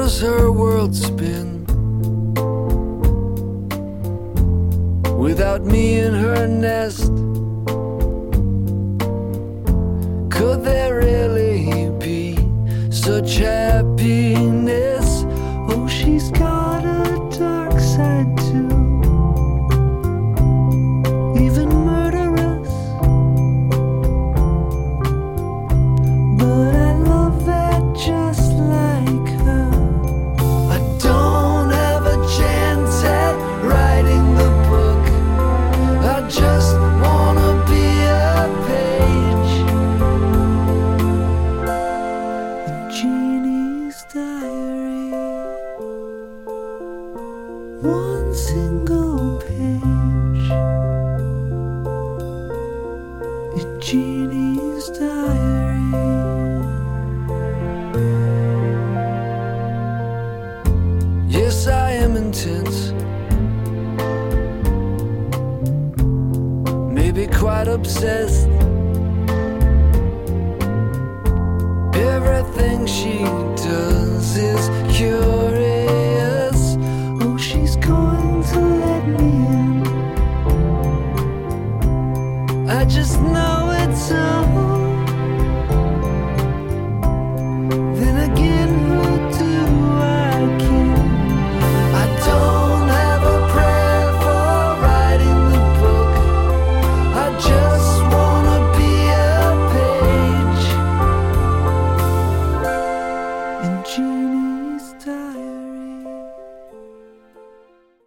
does her world spin without me in her nest? Could there really be such happiness? Oh, she's got a dark side too, even murderous. But I love that just like her. I don't have a chance at writing the book. I just wanna be a page in Jeannie's diary. One single page in Jeannie's diary. Yes, I am intense, maybe quite obsessed. Everything she does is curious. Oh, she's going to let me in. I just know it's so